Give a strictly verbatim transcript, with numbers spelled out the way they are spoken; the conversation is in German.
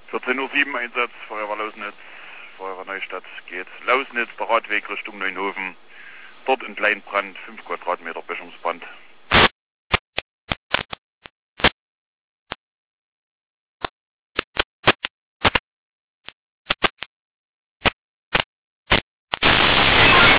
vierzehn Uhr sieben Einsatz, Feuerwehr Lausnitz, Feuerwehr Neustadt geht Lausnitz, der Radweg Richtung Neunhofen. Dort ein Kleinbrand, fünf Quadratmeter Böschungsbrand.